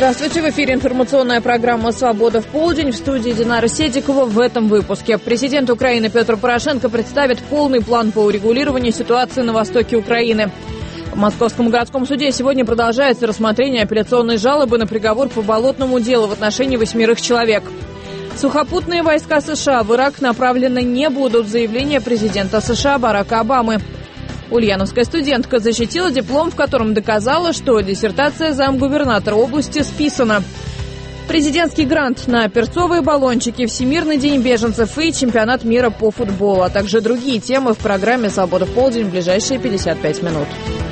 Здравствуйте, в эфире информационная программа «Свобода в полдень». В студии Динара Седикова. В этом выпуске президент Украины Петр Порошенко представит полный план по урегулированию ситуации на востоке Украины. В Московском городском суде сегодня продолжается рассмотрение апелляционной жалобы на приговор по болотному делу в отношении 8 человек. Сухопутные войска США в Ирак направлены не будут, заявление президента США Барака Обамы. Ульяновская студентка защитила диплом, в котором доказала, что диссертация замгубернатора области списана. Президентский грант на перцовые баллончики, Всемирный день беженцев и чемпионат мира по футболу, а также другие темы в программе «Свобода в полдень» в ближайшие 55 минут.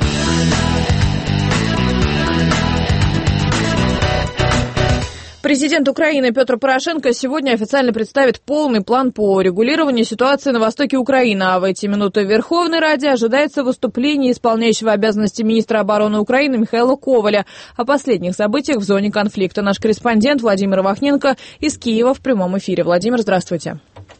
Президент Украины Петр Порошенко сегодня официально представит полный план по регулированию ситуации на востоке Украины. А в эти минуты в Верховной Раде ожидается выступление исполняющего обязанности министра обороны Украины Михаила Коваля о последних событиях в зоне конфликта. Наш корреспондент Владимир Вахненко из Киева в прямом эфире. Владимир, здравствуйте.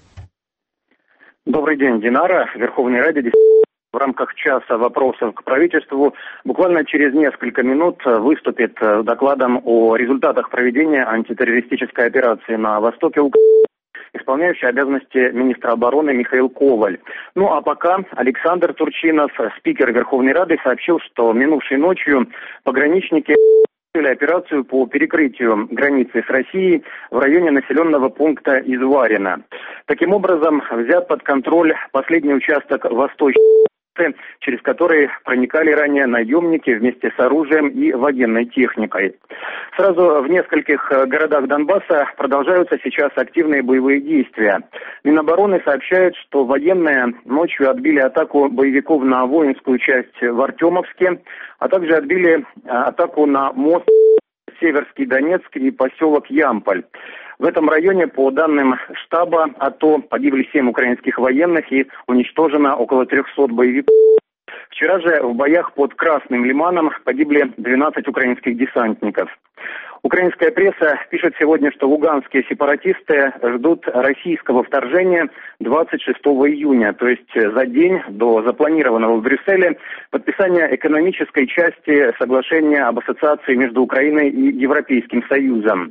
Добрый день, Динара. В Верховной Раде в рамках часа вопросов к правительству буквально через несколько минут выступит с докладом о результатах проведения антитеррористической операции на востоке Украины исполняющий обязанности министра обороны Михаил Коваль. Ну а пока Александр Турчинов, спикер Верховной Рады, сообщил, что минувшей ночью пограничники начали операцию по перекрытию границы с Россией в районе населенного пункта Изварина. Таким образом, взят под контроль последний участок восточной, через которые проникали ранее наемники вместе с оружием и военной техникой. Сразу в нескольких городах Донбасса продолжаются сейчас активные боевые действия. Минобороны сообщают, что военные ночью отбили атаку боевиков на воинскую часть в Артемовске, а также отбили атаку на мост Северский Донецк и поселок Ямполь. В этом районе, по данным штаба АТО, погибли 7 украинских военных и уничтожено около 300 боевиков. Вчера же в боях под Красным Лиманом погибли 12 украинских десантников. Украинская пресса пишет сегодня, что луганские сепаратисты ждут российского вторжения 26 июня, то есть за день до запланированного в Брюсселе подписания экономической части соглашения об ассоциации между Украиной и Европейским Союзом.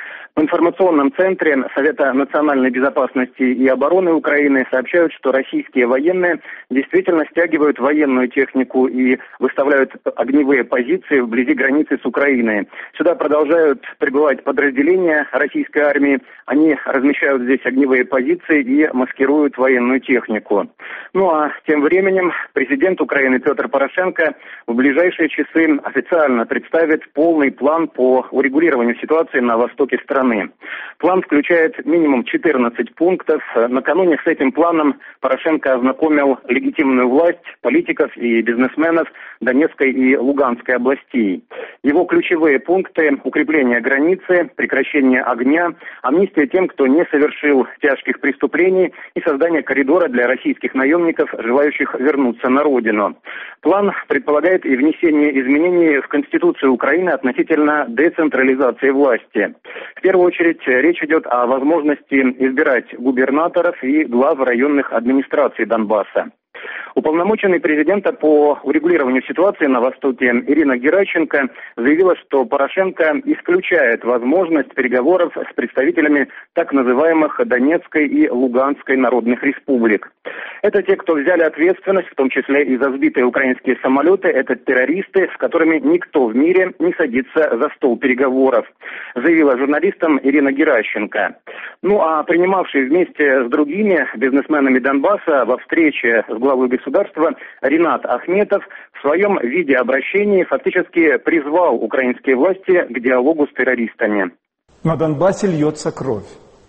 В информационном центре Совета национальной безопасности и обороны Украины сообщают, что российские военные действительно стягивают военную технику и выставляют огневые позиции вблизи границы с Украиной. Сюда продолжают прибывать подразделения российской армии. Они размещают здесь огневые позиции и маскируют военную технику. Ну а тем временем президент Украины Петр Порошенко в ближайшие часы официально представит полный план по урегулированию ситуации на востоке страны. План включает минимум 14 пунктов. Накануне с этим планом Порошенко ознакомил легитимную власть, политиков и бизнесменов Донецкой и Луганской областей. Его ключевые пункты – укрепление границы, прекращение огня, амнистия тем, кто не совершил тяжких преступлений и создание коридора для российских наемников, желающих вернуться на родину. План предполагает и внесение изменений в Конституцию Украины относительно децентрализации власти. В первую очередь речь идет о возможности избирать губернаторов и глав районных администраций Донбасса. Уполномоченный президента по урегулированию ситуации на Востоке Ирина Геращенко заявила, что Порошенко исключает возможность переговоров с представителями так называемых Донецкой и Луганской народных республик. Это те, кто взяли ответственность, в том числе и за сбитые украинские самолеты, это террористы, с которыми никто в мире не садится за стол переговоров, заявила журналистам Ирина Геращенко. Ну а принимавший вместе с другими бизнесменами Донбасса во встрече с главой государства Ринат Ахметов в своем видеообращении фактически призвал украинские власти к диалогу с террористами. На Донбассе льется кровь.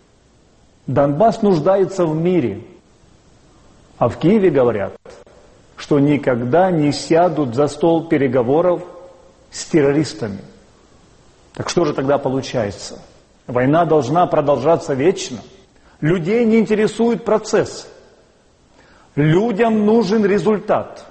Донбасс нуждается в мире. А в Киеве говорят, что никогда не сядут за стол переговоров с террористами. Так что же тогда получается? Война должна продолжаться вечно. Людей не интересует процесс. Людям нужен результат.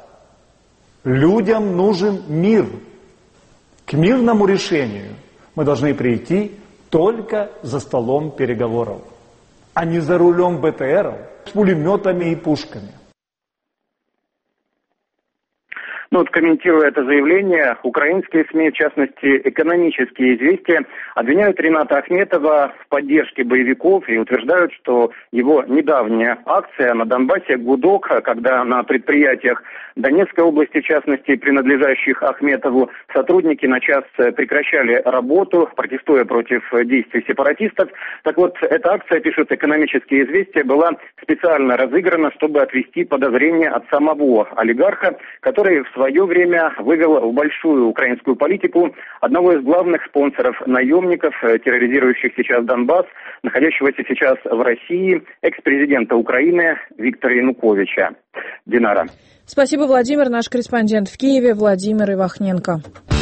Людям нужен мир. К мирному решению мы должны прийти только за столом переговоров, а не за рулем БТРов с пулеметами и пушками. Комментируя это заявление, украинские СМИ, в частности, экономические известия, обвиняют Рената Ахметова в поддержке боевиков и утверждают, что его недавняя акция на Донбассе «Гудок», когда на предприятиях Донецкой области, в частности, принадлежащих Ахметову, сотрудники на час прекращали работу, протестуя против действий сепаратистов. Так вот, эта акция, пишут экономические известия, была специально разыграна, чтобы отвести подозрения от самого олигарха, который в свое время вывел в большую украинскую политику одного из главных спонсоров наемников, терроризирующих сейчас Донбасс, находящегося сейчас в России, экс-президента Украины Виктора Януковича. Динара. Спасибо, Владимир. Наш корреспондент в Киеве Владимир Ивахненко.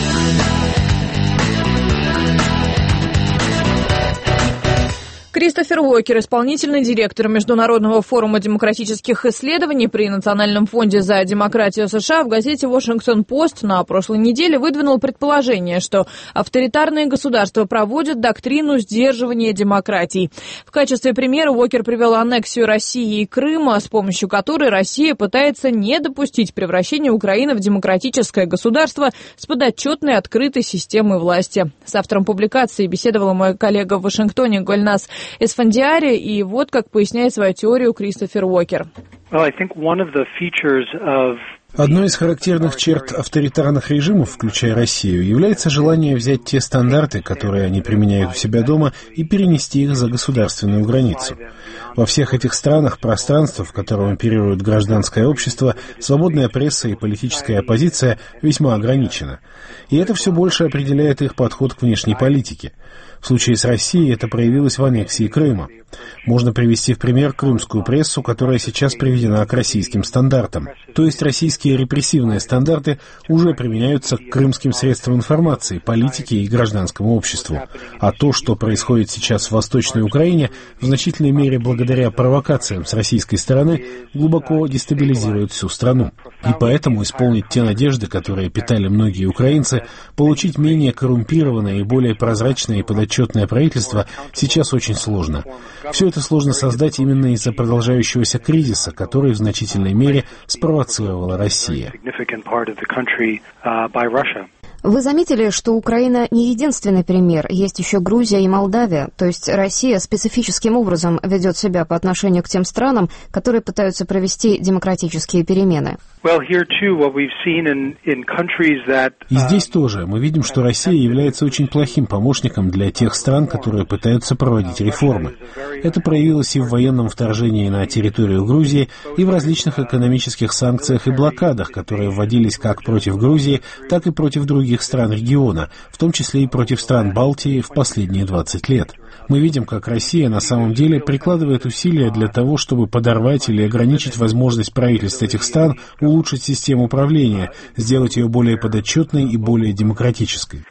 Кристофер Уокер, исполнительный директор Международного форума демократических исследований при Национальном фонде за демократию США, в газете «Вашингтон-Пост» на прошлой неделе выдвинул предположение, что авторитарные государства проводят доктрину сдерживания демократий. В качестве примера Уокер привел аннексию России и Крыма, с помощью которой Россия пытается не допустить превращения Украины в демократическое государство с подотчетной открытой системой власти. С автором публикации беседовала моя коллега в Вашингтоне Гульнас Эсфандиари, и вот как поясняет свою теорию Кристофер Уокер. Одной из характерных черт авторитарных режимов, включая Россию, является желание взять те стандарты, которые они применяют у себя дома, и перенести их за государственную границу. Во всех этих странах пространство, в котором оперирует гражданское общество, свободная пресса и политическая оппозиция, весьма ограничено. И это все больше определяет их подход к внешней политике. В случае с Россией это проявилось в аннексии Крыма. Можно привести в пример крымскую прессу, которая сейчас приведена к российским стандартам. То есть российские репрессивные стандарты уже применяются к крымским средствам информации, политике и гражданскому обществу. А то, что происходит сейчас в Восточной Украине, в значительной мере благодаря провокациям с российской стороны, глубоко дестабилизирует всю страну. И поэтому исполнить те надежды, которые питали многие украинцы, получить менее коррумпированное и более прозрачное и подотчетное правительство сейчас очень сложно. Все это сложно создать именно из-за продолжающегося кризиса, который в значительной мере спровоцировала Россия. Вы заметили, что Украина не единственный пример, есть еще Грузия и Молдавия, то есть Россия специфическим образом ведет себя по отношению к тем странам, которые пытаются провести демократические перемены. И здесь тоже мы видим, что Россия является очень плохим помощником для тех стран, которые пытаются проводить реформы. Это проявилось и в военном вторжении на территорию Грузии, и в различных экономических санкциях и блокадах, которые вводились как против Грузии, так и против других стран региона, в том числе и против стран Балтии в последние 20 лет. Мы видим, как Россия на самом деле прикладывает усилия для того, чтобы подорвать или ограничить возможность правительств этих стран улучшить систему управления, сделать ее более подотчетной и более демократической.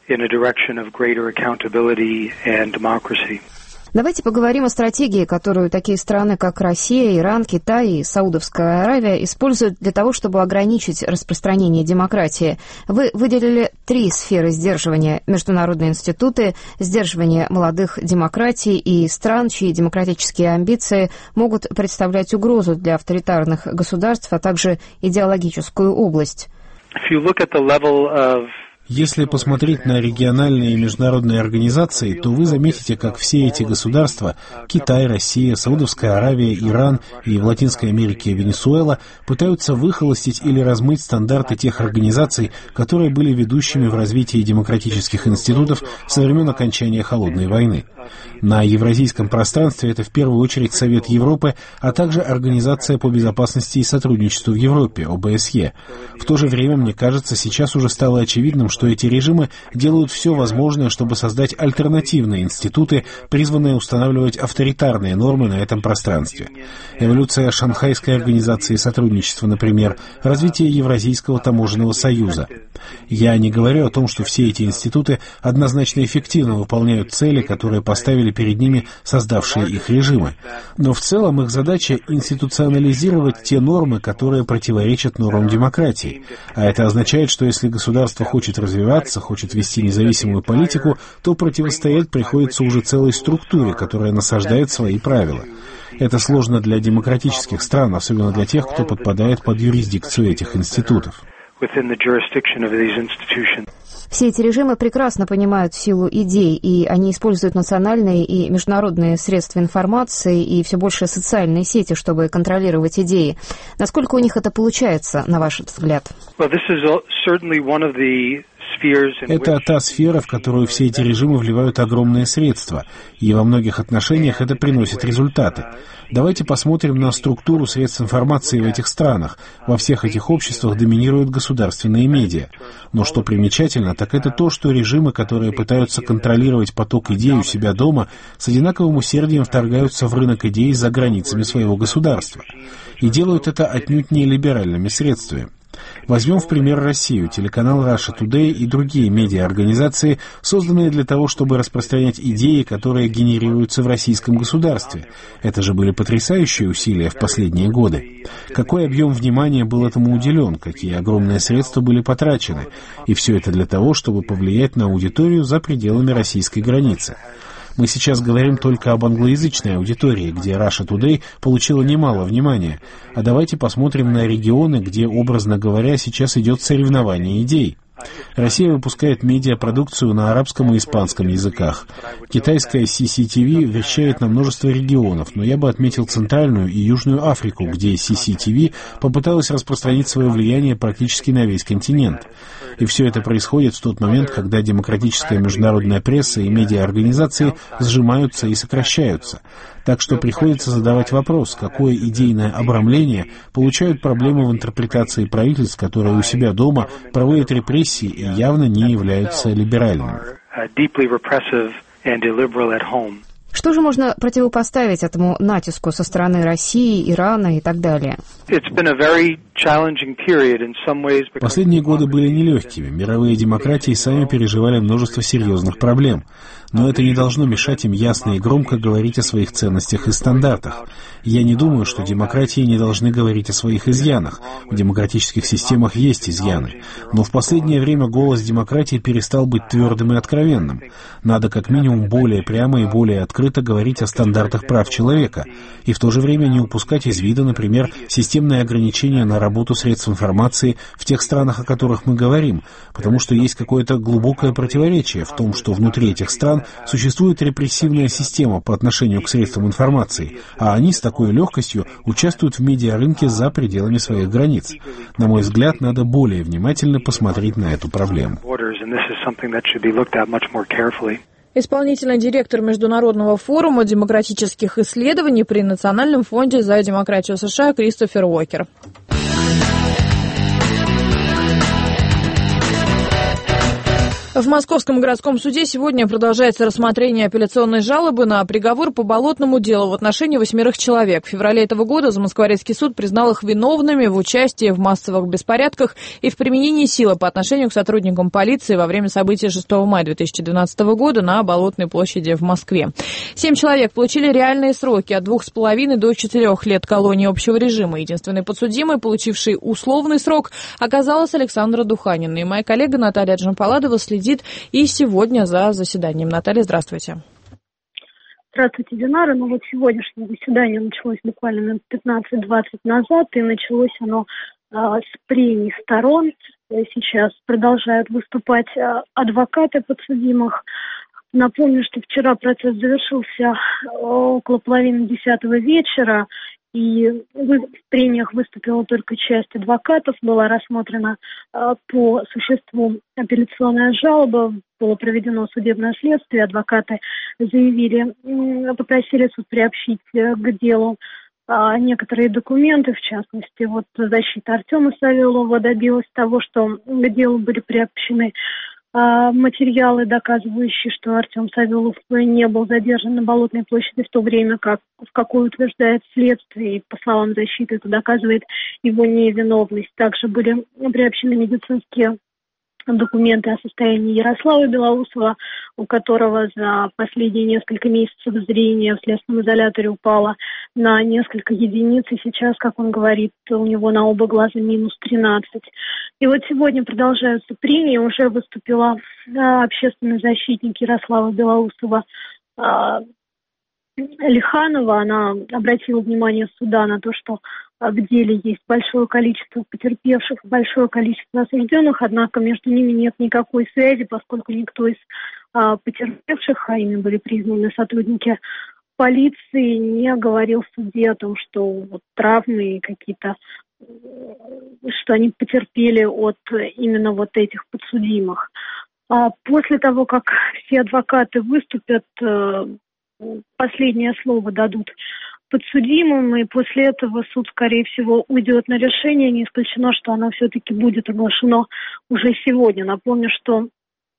Давайте поговорим о стратегии, которую такие страны, как Россия, Иран, Китай и Саудовская Аравия используют для того, чтобы ограничить распространение демократии. Вы выделили 3 сферы сдерживания: международные институты, сдерживание молодых демократий и стран, чьи демократические амбиции могут представлять угрозу для авторитарных государств, а также идеологическую область. Если посмотреть на региональные и международные организации, то вы заметите, как все эти государства – Китай, Россия, Саудовская Аравия, Иран и в Латинской Америке Венесуэла – пытаются выхолостить или размыть стандарты тех организаций, которые были ведущими в развитии демократических институтов со времен окончания Холодной войны. На евразийском пространстве это в первую очередь Совет Европы, а также Организация по безопасности и сотрудничеству в Европе, ОБСЕ. В то же время, мне кажется, сейчас уже стало очевидным, что эти режимы делают все возможное, чтобы создать альтернативные институты, призванные устанавливать авторитарные нормы на этом пространстве. Эволюция Шанхайской организации сотрудничества, например, развитие Евразийского таможенного союза. Я не говорю о том, что все эти институты однозначно эффективно выполняют цели, которые поставили перед ними создавшие их режимы. Но в целом их задача институционализировать те нормы, которые противоречат нормам демократии. А это означает, что если государство хочет развиваться, хочет вести независимую политику, то противостоять приходится уже целой структуре, которая насаждает свои правила. Это сложно для демократических стран, особенно для тех, кто подпадает под юрисдикцию этих институтов. Все эти режимы прекрасно понимают силу идей, и они используют национальные и международные средства информации и все больше социальные сети, чтобы контролировать идеи. Насколько у них это получается, на ваш взгляд? Это та сфера, в которую все эти режимы вливают огромные средства, и во многих отношениях это приносит результаты. Давайте посмотрим на структуру средств информации в этих странах. Во всех этих обществах доминируют государственные медиа. Но что примечательно, так это то, что режимы, которые пытаются контролировать поток идей у себя дома, с одинаковым усердием вторгаются в рынок идей за границами своего государства. И делают это отнюдь не либеральными средствами. Возьмем в пример Россию. Телеканал Russia Today и другие медиаорганизации, созданные для того, чтобы распространять идеи, которые генерируются в российском государстве. Это же были потрясающие усилия в последние годы. Какой объем внимания был этому уделен, какие огромные средства были потрачены. И все это для того, чтобы повлиять на аудиторию за пределами российской границы. Мы сейчас говорим только об англоязычной аудитории, где Russia Today получила немало внимания. А давайте посмотрим на регионы, где, образно говоря, сейчас идет соревнование идей. Россия выпускает медиапродукцию на арабском и испанском языках. Китайская CCTV вещает на множество регионов, но я бы отметил Центральную и Южную Африку, где CCTV попыталась распространить свое влияние практически на весь континент. И все это происходит в тот момент, когда демократическая международная пресса и медиаорганизации сжимаются и сокращаются. Так что приходится задавать вопрос, какое идейное обрамление получают проблемы в интерпретации правительств, которые у себя дома проводят репрессии и явно не являются либеральными. Что же можно противопоставить этому натиску со стороны России, Ирана и так далее? Последние годы были нелегкими. Мировые демократии сами переживали множество серьезных проблем. Но это не должно мешать им ясно и громко говорить о своих ценностях и стандартах. Я не думаю, что демократии не должны говорить о своих изъянах. В демократических системах есть изъяны. Но в последнее время голос демократии перестал быть твердым и откровенным. Надо как минимум более прямо и более открыто говорить о стандартах прав человека. И в то же время не упускать из вида, например, системные ограничения на работу средств информации в тех странах, о которых мы говорим. Потому что есть какое-то глубокое противоречие в том, что внутри этих стран существует репрессивная система по отношению к средствам информации, а они с такой легкостью участвуют в медиарынке за пределами своих границ. На мой взгляд, надо более внимательно посмотреть на эту проблему. Исполнительный директор Международного форума демократических исследований при Национальном фонде за демократию США Кристофер Уокер. В Московском городском суде сегодня продолжается рассмотрение апелляционной жалобы на приговор по болотному делу в отношении 8 человек. В феврале этого года Замоскворецкий суд признал их виновными в участии в массовых беспорядках и в применении силы по отношению к сотрудникам полиции во время событий 6 мая 2012 года на Болотной площади в Москве. 7 человек получили реальные сроки от 2,5 до 4 лет колонии общего режима. Единственной подсудимой, получившей условный срок, оказалась Александра Духанина. И моя коллега Наталья Джампаладова следит и сегодня за заседанием. Наталья, здравствуйте. Здравствуйте, Динара. Вот сегодняшнее заседание началось буквально минут 15-20 назад, и началось оно с прений сторон. Сейчас продолжают выступать адвокаты подсудимых. Напомню, что вчера процесс завершился около половины 10 вечера, и в прениях выступила только часть адвокатов, была рассмотрена по существу апелляционная жалоба, было проведено судебное следствие, адвокаты попросили суд приобщить к делу некоторые документы, в частности, защита Артема Савелова добилась того, что к делу были приобщены материалы, доказывающие, что Артем Савелов не был задержан на Болотной площади в то время, в какое утверждает следствие, и, по словам защиты, это доказывает его невиновность. Также были приобщены медицинские документы о состоянии Ярослава Белоусова, у которого за последние несколько месяцев зрение в следственном изоляторе упало на несколько единиц, и сейчас, как он говорит, у него на оба глаза минус 13. И сегодня продолжаются прения, уже выступила общественный защитник Ярослава Белоусова Лиханова. Она обратила внимание суда на то, что в деле есть большое количество потерпевших, большое количество осужденных, однако между ними нет никакой связи, поскольку никто из потерпевших, а ими были признаны сотрудники полиции, не говорил в суде о том, что вот травмы какие-то, что они потерпели от именно вот этих подсудимых. После того, как все адвокаты выступят, последнее слово дадут подсудимым, и после этого суд, скорее всего, уйдет на решение. Не исключено, что оно все-таки будет оглашено уже сегодня. Напомню, что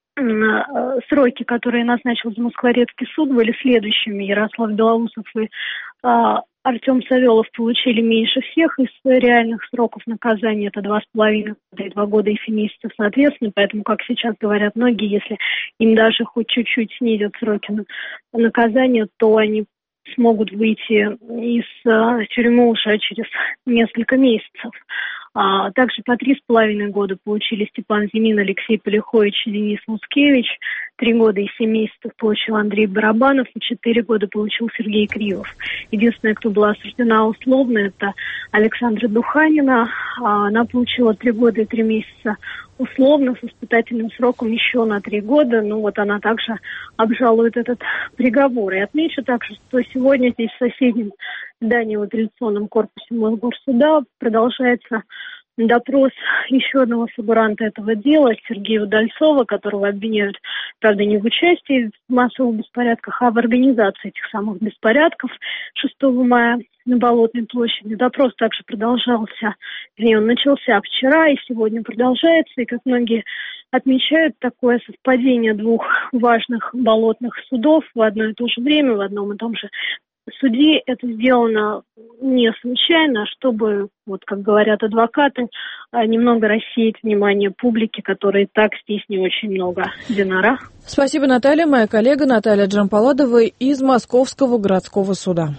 сроки, которые назначил Москворецкий суд, были следующими. Ярослав Белоусов и Артем Савелов получили меньше всех из реальных сроков наказания. Это 2,5 года и 2 года и 7 месяцев, соответственно. Поэтому, как сейчас говорят многие, если им даже хоть чуть-чуть снизят сроки наказания, то они смогут выйти из тюрьмы уже через несколько месяцев. Также по 3,5 года получили Степан Зимин, Алексей Полихович и Денис Мускевич. 3 года и 7 месяцев получил Андрей Барабанов, и 4 года получил Сергей Кривов. Единственная, кто была осуждена условно, это Александра Духанина. Она получила 3 года и 3 месяца условно с испытательным сроком еще на 3 года. Ну вот она также обжалует этот приговор. И отмечу также, что сегодня здесь в соседнем здании в апелляционном корпусе Мосгорсуда продолжается допрос еще одного фигуранта этого дела, Сергея Удальцова, которого обвиняют, правда, не в участии в массовых беспорядках, а в организации этих самых беспорядков 6 мая на Болотной площади. Допрос также продолжался, он начался вчера и сегодня продолжается. И, как многие отмечают, такое совпадение 2 важных болотных судов в одно и то же время, в одном и том же суде, это сделано не случайно, чтобы, вот как говорят адвокаты, немного рассеять внимание публики, которой так здесь не очень много. Динара. Спасибо, Наталья. Моя коллега Наталья Джампаладова из Московского городского суда.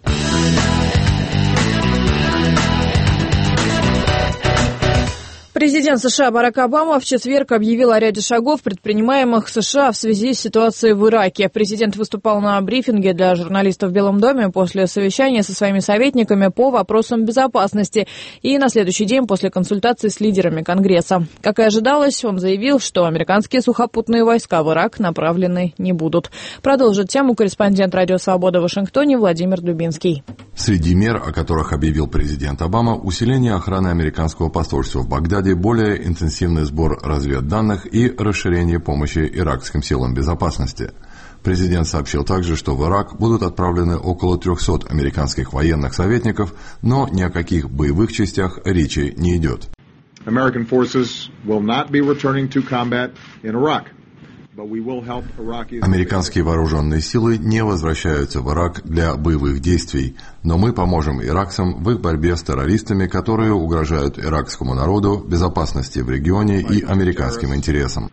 Президент США Барак Обама в четверг объявил о ряде шагов, предпринимаемых США в связи с ситуацией в Ираке. Президент выступал на брифинге для журналистов в Белом доме после совещания со своими советниками по вопросам безопасности и на следующий день после консультаций с лидерами Конгресса. Как и ожидалось, он заявил, что американские сухопутные войска в Ирак направлены не будут. Продолжит тему корреспондент «Радио Свобода» в Вашингтоне Владимир Дубинский. Среди мер, о которых объявил президент Обама, усиление охраны американского посольства в Багдаде, более интенсивный сбор разведданных и расширение помощи иракским силам безопасности. Президент сообщил также, что в Ирак будут отправлены около 300 американских военных советников, но ни о каких боевых частях речи не идет. American forces will not be returning to combat in Iraq. Американские вооруженные силы не возвращаются в Ирак для боевых действий, но мы поможем иракцам в их борьбе с террористами, которые угрожают иракскому народу, безопасности в регионе и американским интересам.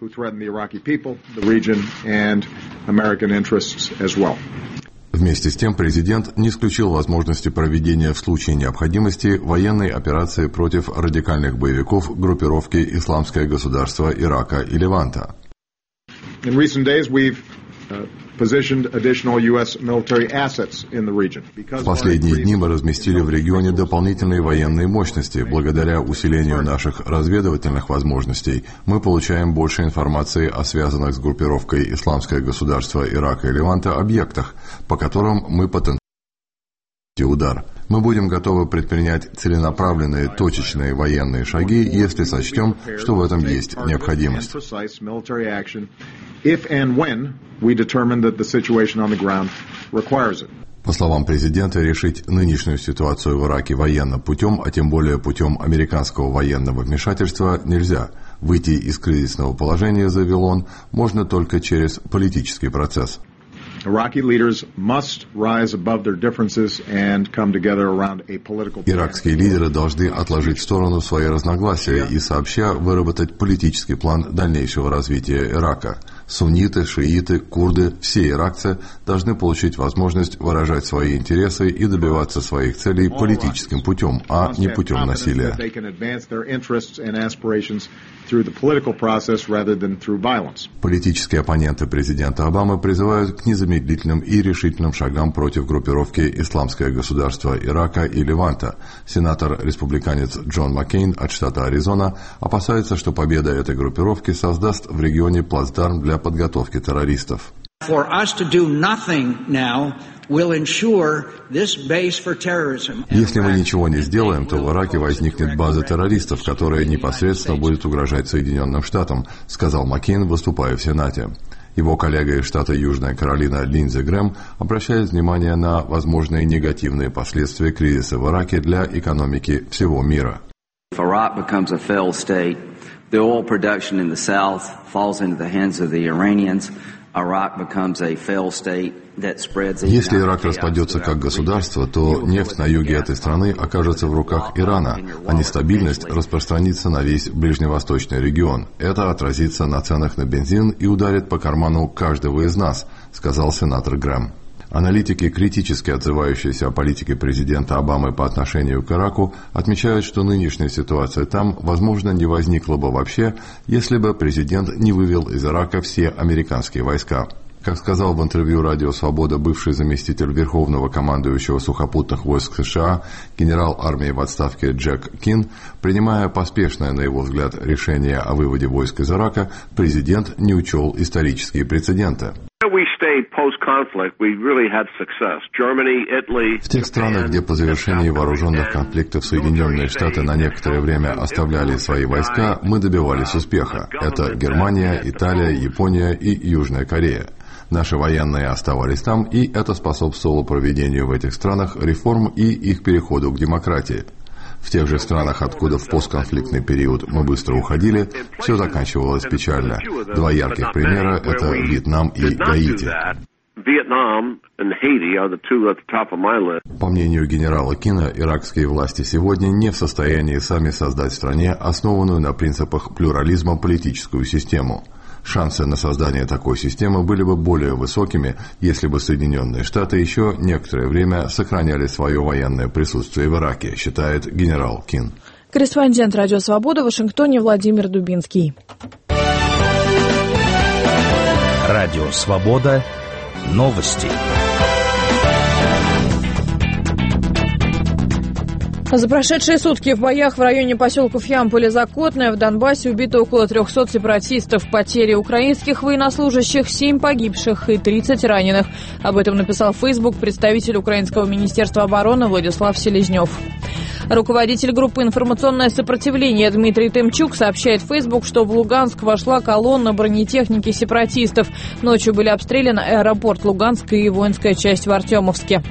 Вместе с тем президент не исключил возможности проведения в случае необходимости военной операции против радикальных боевиков группировки «Исламское государство Ирака» и «Леванта». In recent days, we've positioned additional U.S. military assets in the region. В последние дни мы разместили в регионе дополнительные военные мощности. Благодаря усилению наших разведывательных возможностей мы получаем больше информации о связанных с группировкой «Исламское государство Ирака» и «Леванта» объектах, по которым мы потенциально удар. Мы будем готовы предпринять целенаправленные точечные военные шаги, если сочтем, что в этом есть необходимость. По словам президента, решить нынешнюю ситуацию в Ираке военным путем, а тем более путем американского военного вмешательства, нельзя. Выйти из кризисного положения, заявил он, можно только через политический процесс. Иракские лидеры должны отложить в сторону свои разногласия и сообща выработать политический план дальнейшего развития Ирака. Сунниты, шииты, курды, все иракцы должны получить возможность выражать свои интересы и добиваться своих целей политическим путем, а не путем насилия. through the political process rather than through violence. Политические оппоненты президента Обамы призывают к незамедлительным и решительным шагам против группировки «Исламское государство Ирака» и Леванта. Сенатор-республиканец Джон Маккейн от штата Аризона опасается, что победа этой группировки создаст в регионе плацдарм для подготовки террористов. For us to do nothing now will ensure this base for terrorism. Если мы ничего не сделаем, то в Ираке возникнет база террористов, которая непосредственно будет угрожать Соединенным Штатам, сказал Маккейн, выступая в Сенате. Его коллега из штата Южная Каролина Линдзи Грэм обращает внимание на возможные негативные последствия кризиса в Ираке для экономики всего мира. If Iraq becomes a failed state, the oil production in the south falls into the hands of the Iranians. Если Ирак распадется как государство, то нефть на юге этой страны окажется в руках Ирана, а нестабильность распространится на весь ближневосточный регион. Это отразится на ценах на бензин и ударит по карману каждого из нас, сказал сенатор Грэм. Аналитики, критически отзывающиеся о политике президента Обамы по отношению к Ираку, отмечают, что нынешняя ситуация там, возможно, не возникла бы вообще, если бы президент не вывел из Ирака все американские войска. Как сказал в интервью «Радио Свобода» бывший заместитель верховного командующего сухопутных войск США, генерал армии в отставке Джек Кин, принимая поспешное, на его взгляд, решение о выводе войск из Ирака, президент не учел исторические прецеденты. В тех странах, где по завершении вооруженных конфликтов Соединенные Штаты на некоторое время оставляли свои войска, мы добивались успеха. Это Германия, Италия, Япония и Южная Корея. Наши военные оставались там, и это способствовало проведению в этих странах реформ и их переходу к демократии. В тех же странах, откуда в постконфликтный период мы быстро уходили, все заканчивалось печально. Два ярких примера – это Вьетнам и Гаити. По мнению генерала Кина, иракские власти сегодня не в состоянии сами создать в стране основанную на принципах плюрализма политическую систему. Шансы на создание такой системы были бы более высокими, если бы Соединенные Штаты еще некоторое время сохраняли свое военное присутствие в Ираке, считает генерал Кин. Корреспондент «Радио Свобода» в Вашингтоне Владимир Дубинский. Радио Свобода. Новости. За прошедшие сутки в боях в районе поселков Ямполе-Закотное в Донбассе убито около 300 сепаратистов. Потери украинских военнослужащих, 7 погибших и 30 раненых. Об этом написал в Facebook представитель Украинского министерства обороны Владислав Селезнев. Руководитель группы «Информационное сопротивление» Дмитрий Тымчук сообщает в Facebook, что в Луганск вошла колонна бронетехники сепаратистов. Ночью были обстреляны аэропорт Луганск и воинская часть в Артемовске.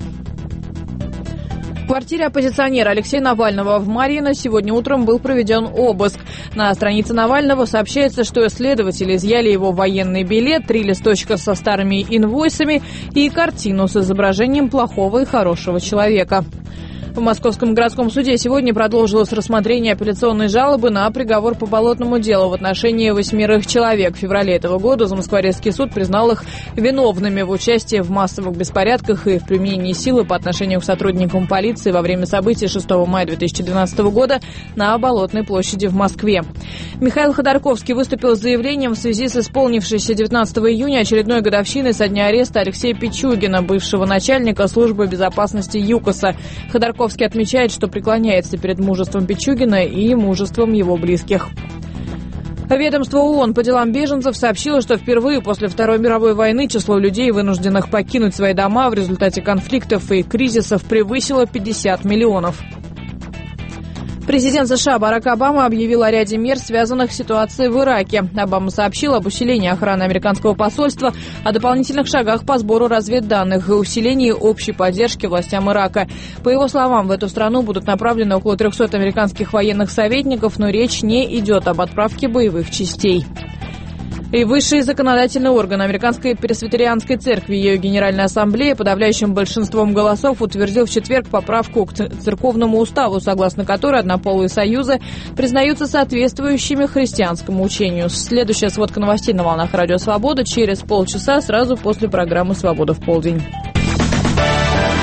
В квартире оппозиционера Алексея Навального в Марьино сегодня утром был проведен обыск. На странице Навального сообщается, что следователи изъяли его военный билет, 3 листочка со старыми инвойсами и картину с изображением плохого и хорошего человека. В Московском городском суде сегодня продолжилось рассмотрение апелляционной жалобы на приговор по болотному делу в отношении 8 человек. В феврале этого года Замоскворецкий суд признал их виновными в участии в массовых беспорядках и в применении силы по отношению к сотрудникам полиции во время событий 6 мая 2012 года на Болотной площади в Москве. Михаил Ходорковский выступил с заявлением в связи с исполнившейся 19 июня очередной годовщиной со дня ареста Алексея Пичугина, бывшего начальника службы безопасности ЮКОСа. Ходорковский отмечает, что преклоняется перед мужеством Пичугина и мужеством его близких. Ведомство ООН по делам беженцев сообщило, что впервые после Второй мировой войны число людей, вынужденных покинуть свои дома в результате конфликтов и кризисов, превысило 50 миллионов. Президент США Барак Обама объявил о ряде мер, связанных с ситуацией в Ираке. Обама сообщил об усилении охраны американского посольства, о дополнительных шагах по сбору разведданных и усилении общей поддержки властям Ирака. По его словам, в эту страну будут направлены около 300 американских военных советников, но речь не идет об отправке боевых частей. И высший законодательный орган Американской пресвитерианской церкви, ее Генеральная ассамблея, подавляющим большинством голосов утвердил в четверг поправку к церковному уставу, согласно которой однополые союзы признаются соответствующими христианскому учению. Следующая сводка новостей на волнах Радио Свобода через полчаса, сразу после программы «Свобода в полдень».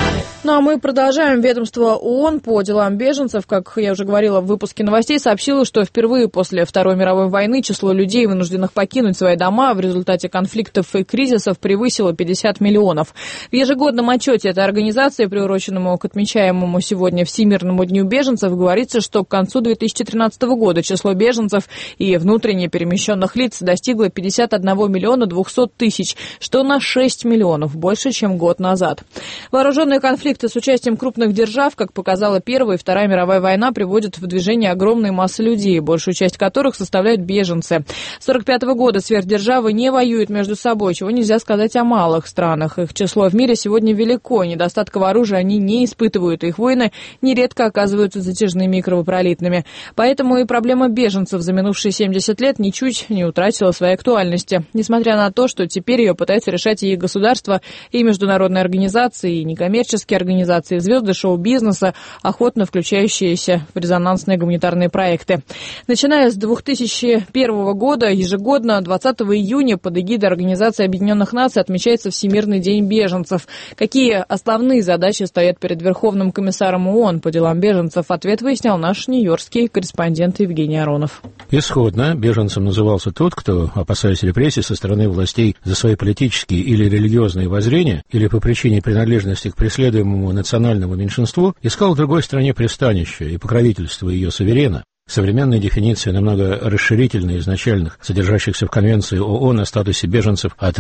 Ну а мы продолжаем. Ведомство ООН по делам беженцев, как я уже говорила в выпуске новостей, сообщило, что впервые после Второй мировой войны число людей, вынужденных покинуть свои дома в результате конфликтов и кризисов, превысило 50 миллионов. В ежегодном отчете этой организации, приуроченному к отмечаемому сегодня Всемирному дню беженцев, говорится, что к концу 2013 года число беженцев и внутренне перемещенных лиц достигло 51 миллиона 200 тысяч, что на 6 миллионов больше, чем год назад. Вооруженные конфликты с участием крупных держав, как показала Первая и Вторая мировая война, приводят в движение огромные массы людей, большую часть которых составляют беженцы. С 1945 года сверхдержавы не воюют между собой, чего нельзя сказать о малых странах. Их число в мире сегодня велико, недостатка в оружии они не испытывают, их войны нередко оказываются затяжными и кровопролитными. Поэтому и проблема беженцев за минувшие 70 лет ничуть не утратила своей актуальности, несмотря на то, что теперь ее пытаются решать и государства, и международные организации, и некоммерческие организации, звезды шоу-бизнеса, охотно включающиеся в резонансные гуманитарные проекты. Начиная с 2001 года, ежегодно 20 июня под эгидой Организации Объединенных Наций отмечается Всемирный день беженцев. Какие основные задачи стоят перед Верховным комиссаром ООН по делам беженцев? Ответ выяснял наш нью-йоркский корреспондент Евгений Аронов. Исходно беженцем назывался тот, кто, опасаясь репрессий со стороны властей за свои политические или религиозные воззрения, или по причине принадлежности к преследуемому национальному меньшинству, искал в другой стране пристанище и покровительство ее суверена. Современная дефиниция намного расширительнее изначальных, содержащихся в Конвенции ООН о статусе беженцев от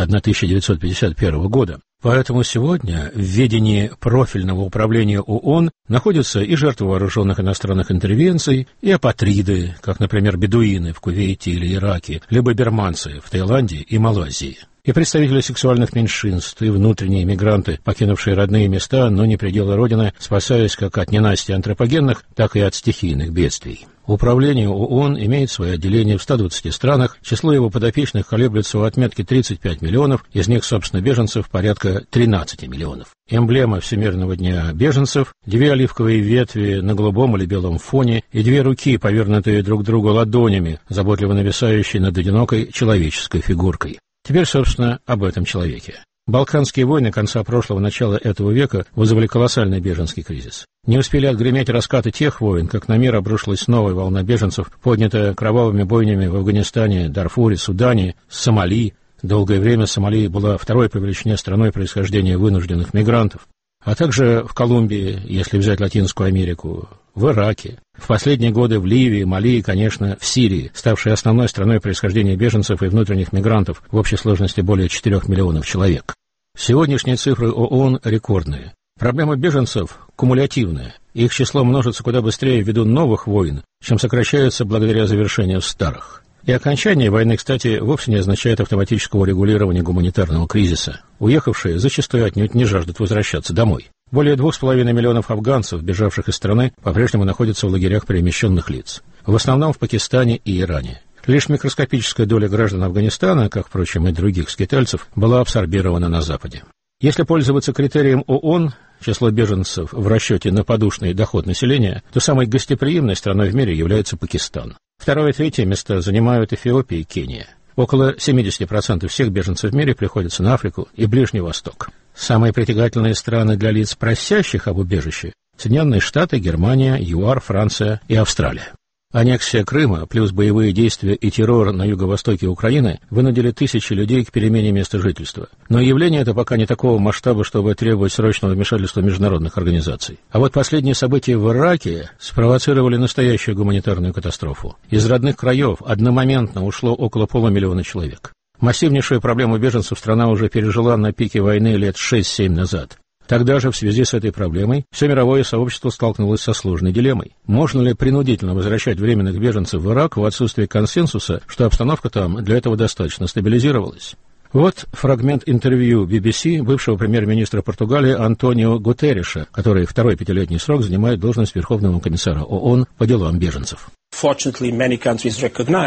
1951 года. Поэтому сегодня в ведении профильного управления ООН находятся и жертвы вооруженных иностранных интервенций, и апатриды, как, например, бедуины в Кувейте или Ираке, либо берманцы в Таиланде и Малайзии. И представители сексуальных меньшинств, и внутренние мигранты, покинувшие родные места, но не пределы Родины, спасаясь как от ненастья антропогенных, так и от стихийных бедствий. Управление ООН имеет свои отделения в 120 странах, число его подопечных колеблется у отметки 35 миллионов, из них, собственно, беженцев порядка 13 миллионов. Эмблема Всемирного дня беженцев – 2 оливковые ветви на голубом или белом фоне и 2 руки, повернутые друг к другу ладонями, заботливо нависающие над одинокой человеческой фигуркой. Теперь, собственно, об этом человеке. Балканские войны конца прошлого, начала этого века вызвали колоссальный беженский кризис. Не успели отгреметь раскаты тех войн, как на мир обрушилась новая волна беженцев, поднятая кровавыми бойнями в Афганистане, Дарфуре, Судане, Сомали. Долгое время Сомали была второй по величине страной происхождения вынужденных мигрантов, а также в Колумбии, если взять Латинскую Америку, в Ираке, в последние годы в Ливии, Мали и, конечно, в Сирии, ставшей основной страной происхождения беженцев и внутренних мигрантов в общей сложности более 4 миллионов человек. Сегодняшние цифры ООН рекордные. Проблема беженцев кумулятивная. Их число множится куда быстрее ввиду новых войн, чем сокращается благодаря завершению старых. И окончание войны, кстати, вовсе не означает автоматического регулирования гуманитарного кризиса. Уехавшие зачастую отнюдь не жаждут возвращаться домой. Более 2,5 миллионов афганцев, бежавших из страны, по-прежнему находятся в лагерях перемещенных лиц. В основном в Пакистане и Иране. Лишь микроскопическая доля граждан Афганистана, как, впрочем, и других скитальцев, была абсорбирована на Западе. Если пользоваться критерием ООН, число беженцев в расчете на подушный доход населения, то самой гостеприимной страной в мире является Пакистан. Второе и третье места занимают Эфиопия и Кения. Около 70% всех беженцев в мире приходится на Африку и Ближний Восток. Самые притягательные страны для лиц, просящих об убежище – Соединенные Штаты, Германия, ЮАР, Франция и Австралия. Аннексия Крыма плюс боевые действия и террор на юго-востоке Украины вынудили тысячи людей к перемене места жительства. Но явление это пока не такого масштаба, чтобы требовать срочного вмешательства международных организаций. А вот последние события в Ираке спровоцировали настоящую гуманитарную катастрофу. Из родных краев одномоментно ушло около 500 000 человек. Массивнейшую проблему беженцев страна уже пережила на пике войны лет 6-7 назад. Тогда же в связи с этой проблемой все мировое сообщество столкнулось со сложной дилеммой. Можно ли принудительно возвращать временных беженцев в Ирак в отсутствии консенсуса, что обстановка там для этого достаточно стабилизировалась? Вот фрагмент интервью BBC бывшего премьер-министра Португалии Антонио Гутерреша, который второй 5-летний срок занимает должность Верховного комиссара ООН по делам беженцев.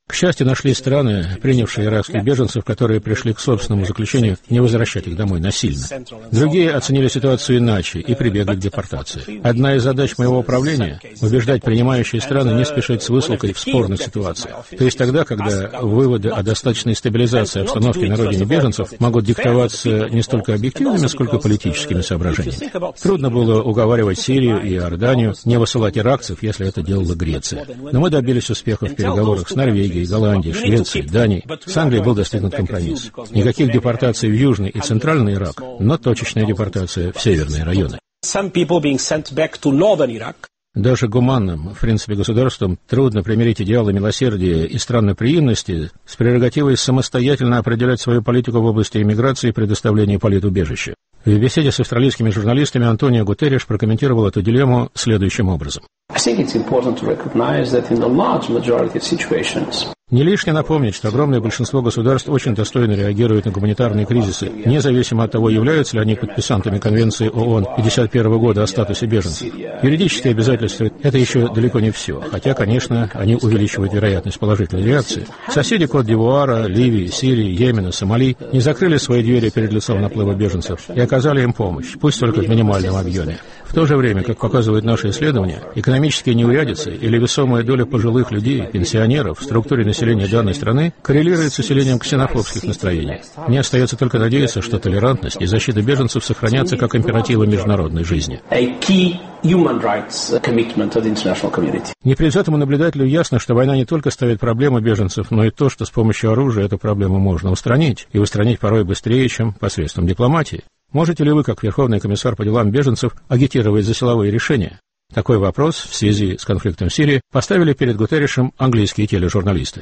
К счастью, нашлись страны, принявшие иракских беженцев, которые пришли к собственному заключению не возвращать их домой насильно. Другие оценили ситуацию иначе и прибегли к депортации. Одна из задач моего управления – убеждать принимающие страны не спешить с высылкой в спорных ситуациях. То есть тогда, когда выводы о достаточной стабилизации обстановки на родине беженцев могут диктоваться не столько объективными, сколько политическими соображениями. Трудно было уговаривать Сирию и Иорданию не высылать иракцев, если это делала Греция. Но мы добились успеха в переговорах с Норвегией, Голландией, Швецией, Данией. С Англией был достигнут компромисс. Никаких депортаций в Южный и Центральный Ирак, но точечная депортация в северные районы. Даже гуманным, в принципе, государствам трудно примирить идеалы милосердия и странноприимности с прерогативой самостоятельно определять свою политику в области иммиграции и предоставления политубежища. В беседе с австралийскими журналистами Антонио Гутерриш прокомментировал эту дилемму следующим образом. Не лишне напомнить, что огромное большинство государств очень достойно реагирует на гуманитарные кризисы, независимо от того, являются ли они подписантами Конвенции ООН 1951 года о статусе беженцев. Юридические обязательства – это еще далеко не все, хотя, конечно, они увеличивают вероятность положительной реакции. Соседи Кот-д'Ивуара, Ливии, Сирии, Йемена, Сомали не закрыли свои двери перед лицом наплыва беженцев и оказали им помощь, пусть только в минимальном объеме. В то же время, как показывают наши исследования, экономические неурядицы или весомая доля пожилых людей, пенсионеров в структуре населения данной страны коррелирует с усилением ксенофобских настроений. Мне остается только надеяться, что толерантность и защита беженцев сохранятся как императивы международной жизни. Непредвзятому наблюдателю ясно, что война не только ставит проблему беженцев, но и то, что с помощью оружия эту проблему можно устранить, и устранить порой быстрее, чем посредством дипломатии. Можете ли вы, как Верховный комиссар по делам беженцев, агитировать за силовые решения? Такой вопрос в связи с конфликтом в Сирии поставили перед Гутерришем английские тележурналисты.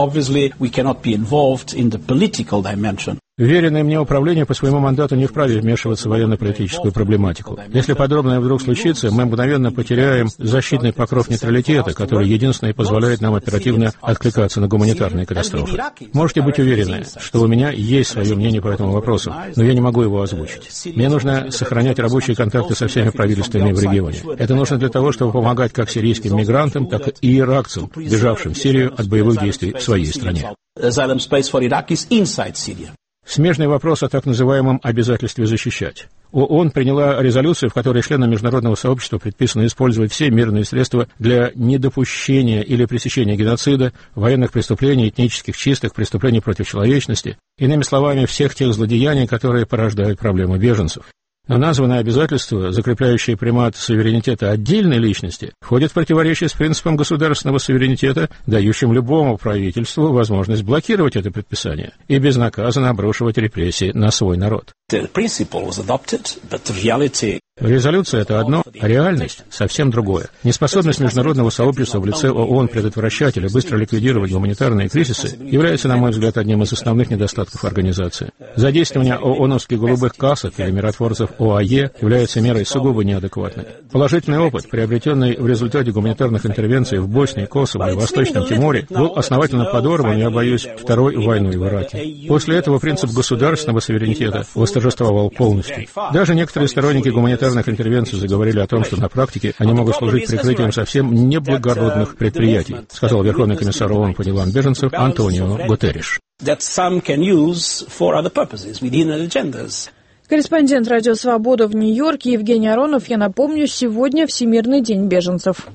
Веренное мне управление по своему мандату не вправе вмешиваться в военно-политическую проблематику. Если подробное вдруг случится, мы мгновенно потеряем защитный покров нейтралитета, который единственно и позволяет нам оперативно откликаться на гуманитарные катастрофы. Можете быть уверены, что у меня есть свое мнение по этому вопросу, но я не могу его озвучить. Мне нужно сохранять рабочие контакты со всеми правительствами в регионе. Это нужно для того, чтобы помогать как сирийским мигрантам, так и иракцам, бежавшим в Сирию от боевых действий в своей стране. Смежный вопрос о так называемом обязательстве защищать. ООН приняла резолюцию, в которой членам международного сообщества предписано использовать все мирные средства для недопущения или пресечения геноцида, военных преступлений, этнических чисток, преступлений против человечности, иными словами, всех тех злодеяний, которые порождают проблему беженцев. Но названное обязательство, закрепляющее примат суверенитета отдельной личности, входит в противоречие с принципом государственного суверенитета, дающим любому правительству возможность блокировать это предписание и безнаказанно обрушивать репрессии на свой народ. Резолюция – это одно, а реальность – совсем другое. Неспособность международного сообщества в лице ООН предотвращать или быстро ликвидировать гуманитарные кризисы является, на мой взгляд, одним из основных недостатков организации. Задействование ООНовских голубых касок или миротворцев ОАЕ является мерой сугубо неадекватной. Положительный опыт, приобретенный в результате гуманитарных интервенций в Боснии, Косово и Восточном Тиморе, был основательно подорван, я боюсь, второй войной в Ираке. После этого принцип государственного суверенитета восторжествовал полностью. Даже некоторые сторонники гуманитарных интервенций заговорили о том, что на практике они могут служить прикрытием совсем неблагородных предприятий, сказал Верховный комиссар ООН по делам беженцев Антонио Гутерриш. Корреспондент «Радио Свобода» в Нью-Йорке Евгений Аронов. Я напомню, сегодня Всемирный день беженцев.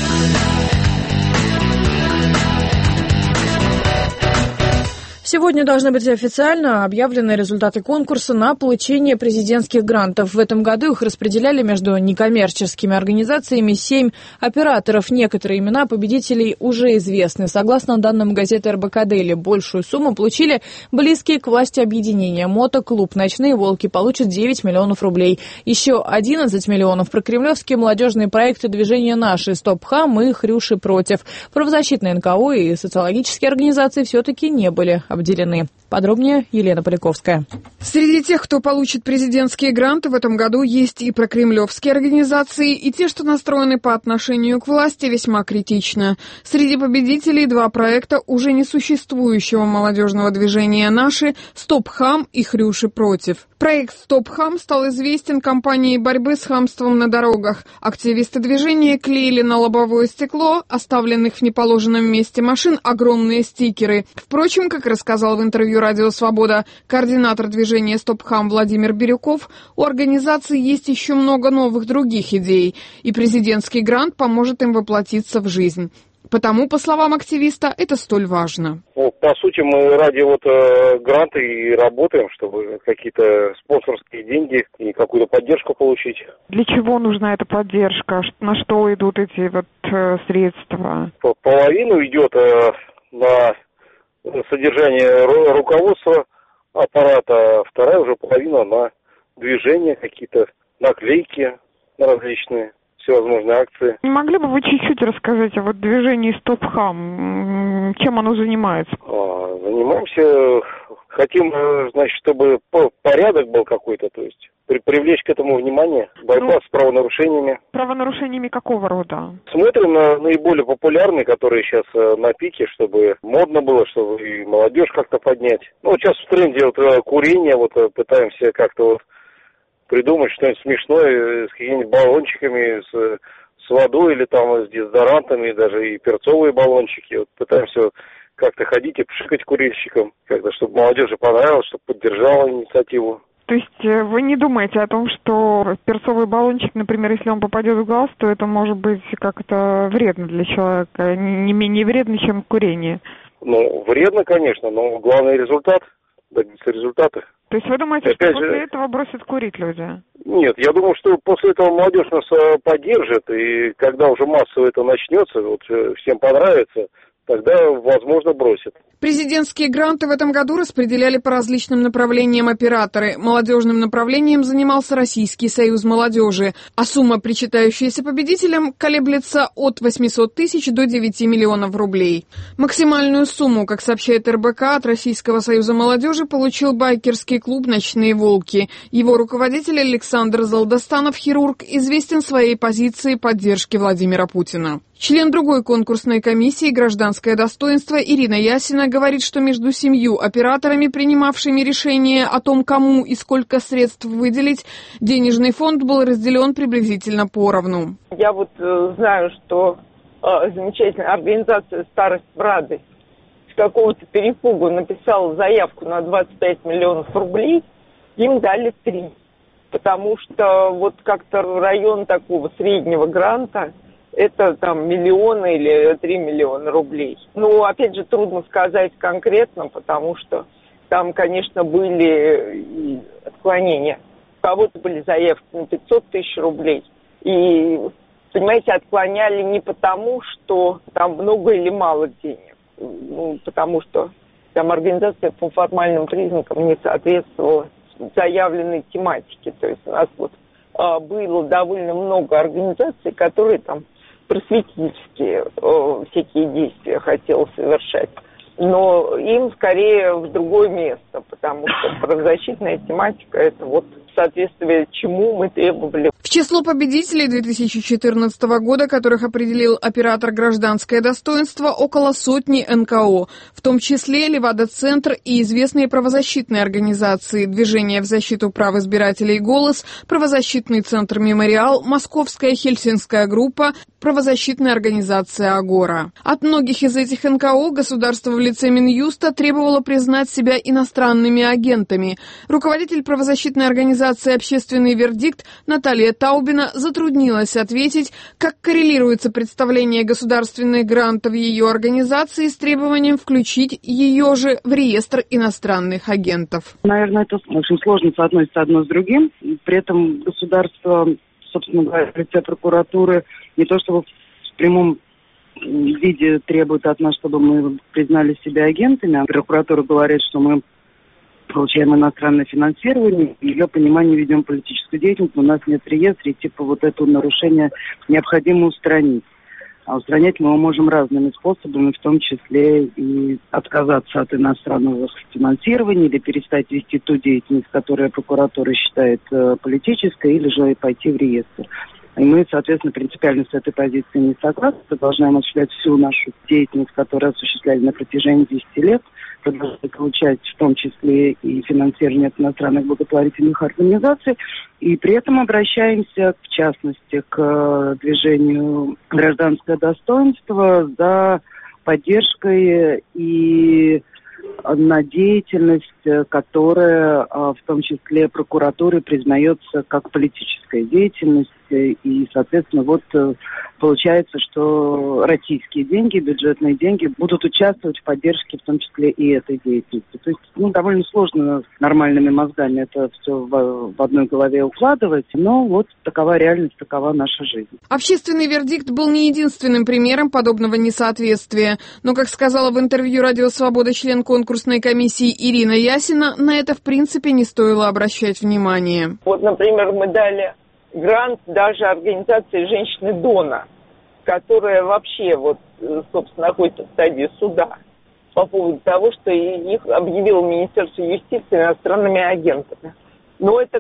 Сегодня должны быть официально объявлены результаты конкурса на получение президентских грантов. В этом году их распределяли между некоммерческими организациями 7 операторов. Некоторые имена победителей уже известны. Согласно данным газеты РБК Дейли, большую сумму получили близкие к власти объединения. Мотоклуб «Ночные волки» получит 9 миллионов рублей. Еще 11 миллионов прокремлевские молодежные проекты движения «Наши», «Стоп-Хам» и «Хрюши против». Правозащитные НКО и социологические организации все-таки не были обделены. Подробнее Елена Поляковская. Среди тех, кто получит президентские гранты, в этом году есть и прокремлевские организации, и те, что настроены по отношению к власти весьма критично. Среди победителей 2 проекта уже несуществующего молодежного движения «Наши» «Стоп хам» и «Хрюши против». Проект «Стоп хам» стал известен кампанией борьбы с хамством на дорогах. Активисты движения клеили на лобовое стекло, оставленных в неположенном месте машин, огромные стикеры. Впрочем, как рассказал в интервью «Радио Свобода» координатор движения «Стоп хам» Владимир Бирюков, у организации есть еще много новых других идей, и президентский грант поможет им воплотиться в жизнь. Потому, по словам активиста, это столь важно. По сути, мы ради гранта и работаем, чтобы какие-то спонсорские деньги и какую-то поддержку получить. Для чего нужна эта поддержка? На что идут эти средства? Половину идет на содержание руководства аппарата, а вторая уже половина на движения, какие-то наклейки на различные всевозможные акции. Не могли бы вы чуть-чуть рассказать о движении «Стоп хам»? Чем оно занимается? Занимаемся, хотим, чтобы порядок был какой-то, то есть привлечь к этому внимание, борьба с правонарушениями. Правонарушениями какого рода? Смотрим на наиболее популярные, которые сейчас на пике, чтобы модно было, чтобы и молодежь как-то поднять. Сейчас в тренде курение, пытаемся как-то придумать что-нибудь смешное с какими-нибудь баллончиками, с водой или там с дезодорантами, даже и перцовые баллончики. Пытаемся как-то ходить и пшикать курильщикам, как-то, чтобы молодежи понравилось, чтобы поддержала инициативу. То есть вы не думаете о том, что перцовый баллончик, например, если он попадет в глаз, то это может быть как-то вредно для человека, не менее вредно, чем курение? Вредно, конечно, но главный результат, добиться результата. То есть вы думаете, что после этого бросят курить люди? Нет, я думаю, что после этого молодежь нас поддержит, и когда уже массово это начнется, всем понравится, тогда, возможно, бросят. Президентские гранты в этом году распределяли по различным направлениям операторы. Молодежным направлением занимался Российский союз молодежи, а сумма, причитающаяся победителям, колеблется от 800 тысяч до 9 миллионов рублей. Максимальную сумму, как сообщает РБК, от Российского союза молодежи получил байкерский клуб «Ночные волки». Его руководитель Александр Залдостанов, хирург, известен своей позицией поддержки Владимира Путина. Член другой конкурсной комиссии «Гражданское достоинство» Ирина Ясина говорит, что между 7 операторами, принимавшими решение о том, кому и сколько средств выделить, денежный фонд был разделен приблизительно поровну. Я знаю, что замечательная организация «Старость в радость» с какого-то перепугу написала заявку на 25 миллионов рублей, им дали 3. Потому что как-то район такого среднего гранта – это там миллионы или 3 миллиона рублей. Опять же, трудно сказать конкретно, потому что там, конечно, были и отклонения. У кого-то были заявки на 500 тысяч рублей. И, понимаете, отклоняли не потому, что там много или мало денег. Потому что там организация по формальным признакам не соответствовала заявленной тематике. То есть у нас было довольно много организаций, которые там просветительские всякие действия хотел совершать. Но им скорее в другое место, потому что правозащитная тематика – это соответствие чему мы требовали. В число победителей 2014 года, которых определил оператор «Гражданское достоинство», около 100 НКО, в том числе «Левада-центр» и известные правозащитные организации «Движение в защиту прав избирателей «Голос», правозащитный центр «Мемориал», Московская Хельсинская группа, правозащитная организация «Агора». От многих из этих НКО государство в лице Минюста требовало признать себя иностранными агентами. Руководитель правозащитной организации «Общественный вердикт» Наталья Таубина затруднилась ответить, как коррелируется представление государственных грантов ее организации с требованием включить ее же в реестр иностранных агентов. Наверное, это очень сложно соотносится одно с другим. При этом государство, собственно говоря, в лице прокуратуры не то чтобы в прямом виде требует от нас, чтобы мы признали себя агентами, а прокуратура говорит, что мы получаем иностранное финансирование, в ее понимании ведем политическую деятельность, у нас нет реестра, и это нарушение необходимо устранить. А устранять мы его можем разными способами, в том числе и отказаться от иностранного финансирования или перестать вести ту деятельность, которую прокуратура считает политической, или же пойти в реестр. И мы, соответственно, принципиально с этой позиции не согласны. Продолжаем осуществлять всю нашу деятельность, которую осуществляли на протяжении 10 лет. Продолжаем получать в том числе и финансирование от иностранных благотворительных организаций. И при этом обращаемся, в частности, к движению «Гражданское достоинство» за поддержкой и на деятельность, которая в том числе прокуратурой признается как политическая деятельность. И, соответственно, вот получается, что российские деньги, бюджетные деньги будут участвовать в поддержке, в том числе и этой деятельности. То есть, довольно сложно с нормальными мозгами это все в одной голове укладывать, но вот такова реальность, такова наша жизнь. Общественный вердикт был не единственным примером подобного несоответствия. Но, как сказала в интервью «Радио Свобода» член конкурсной комиссии Ирина Ясина, на это в принципе не стоило обращать внимание. Вот, например, мы дали грант даже организации «Женщины Дона», которая вообще, собственно, находится в стадии суда по поводу того, что их объявило Министерство юстиции иностранными агентами. Но это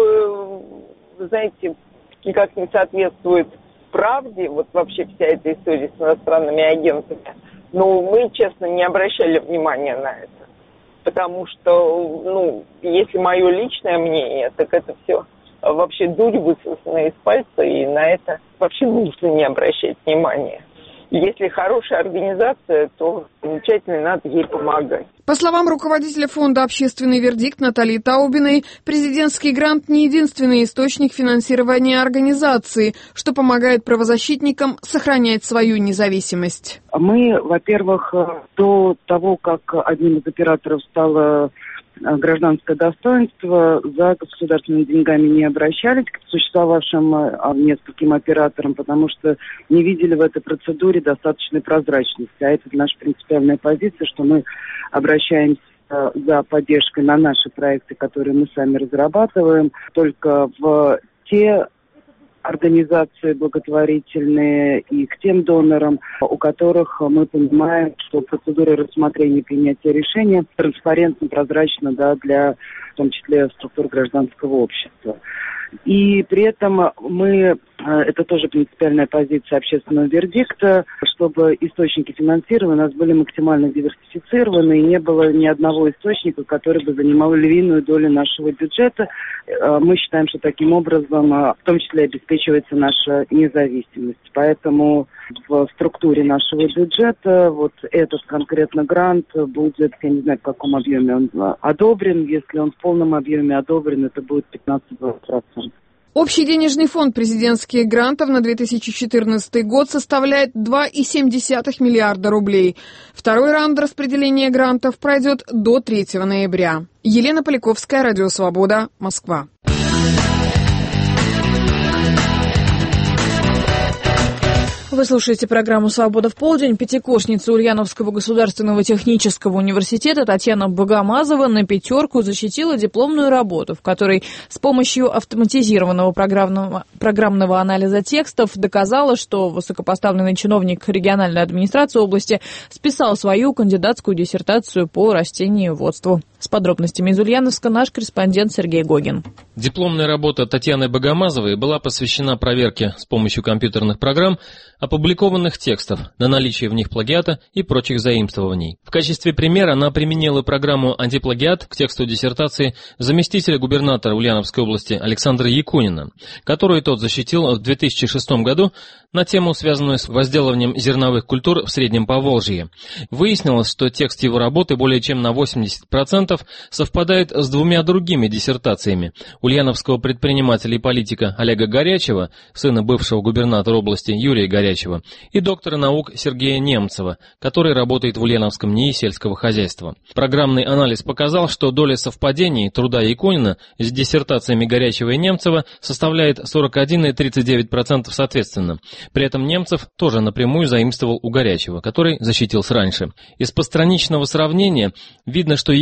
вы знаете, никак не соответствует правде, вообще вся эта история с иностранными агентами. Но мы, честно, не обращали внимания на это. Потому что, если мое личное мнение, так это все вообще дурь высосана из пальца, и на это вообще нужно не обращать внимания. Если хорошая организация, то замечательно, надо ей помогать. По словам руководителя фонда «Общественный вердикт» Натальи Таубиной, президентский грант не единственный источник финансирования организации, что помогает правозащитникам сохранять свою независимость. Мы, во-первых, до того, как одним из операторов стало «Гражданское достоинство», за государственными деньгами не обращались к существовавшим нескольким операторам, потому что не видели в этой процедуре достаточной прозрачности. А это наша принципиальная позиция, что мы обращаемся за поддержкой на наши проекты, которые мы сами разрабатываем, только в те организации благотворительные и к тем донорам, у которых мы понимаем, что процедура рассмотрения и принятия решения транспарентно, прозрачна, для, в том числе, структур гражданского общества. И при этом это тоже принципиальная позиция общественного вердикта, чтобы источники финансирования у нас были максимально диверсифицированы, и не было ни одного источника, который бы занимал львиную долю нашего бюджета. Мы считаем, что таким образом в том числе обеспечивается наша независимость. Поэтому в структуре нашего бюджета этот конкретно грант будет, я не знаю, в каком объеме он одобрен. Если он в полном объеме одобрен, это будет 15-20%. Общий денежный фонд президентских грантов на 2014 год составляет 2,7 миллиарда рублей. Второй раунд распределения грантов пройдет до 3 ноября. Елена Поляковская, Радио Свобода, Москва. Вы слушаете программу «Свобода в полдень». Пятикурсница Ульяновского государственного технического университета Татьяна Богомазова на 5 защитила дипломную работу, в которой с помощью автоматизированного программного анализа текстов доказала, что высокопоставленный чиновник региональной администрации области списал свою кандидатскую диссертацию по растениеводству. С подробностями из Ульяновска наш корреспондент Сергей Гогин. Дипломная работа Татьяны Богомазовой была посвящена проверке с помощью компьютерных программ опубликованных текстов на наличие в них плагиата и прочих заимствований. В качестве примера она применила программу «Антиплагиат» к тексту диссертации заместителя губернатора Ульяновской области Александра Якунина, которую тот защитил в 2006 году на тему, связанную с возделыванием зерновых культур в Среднем Поволжье. Выяснилось, что текст его работы более чем на 80% совпадает с 2 другими диссертациями ульяновского предпринимателя и политика Олега Горячева, сына бывшего губернатора области Юрия Горячева, и доктора наук Сергея Немцева, который работает в Ульяновском НИИ сельского хозяйства. Программный анализ показал, что доля совпадений труда Якунина с диссертациями Горячева и Немцева составляет 41 и 39% соответственно. При этом Немцев тоже напрямую заимствовал у Горячева, который защитился раньше. Из постраничного сравнения видно, что Якунин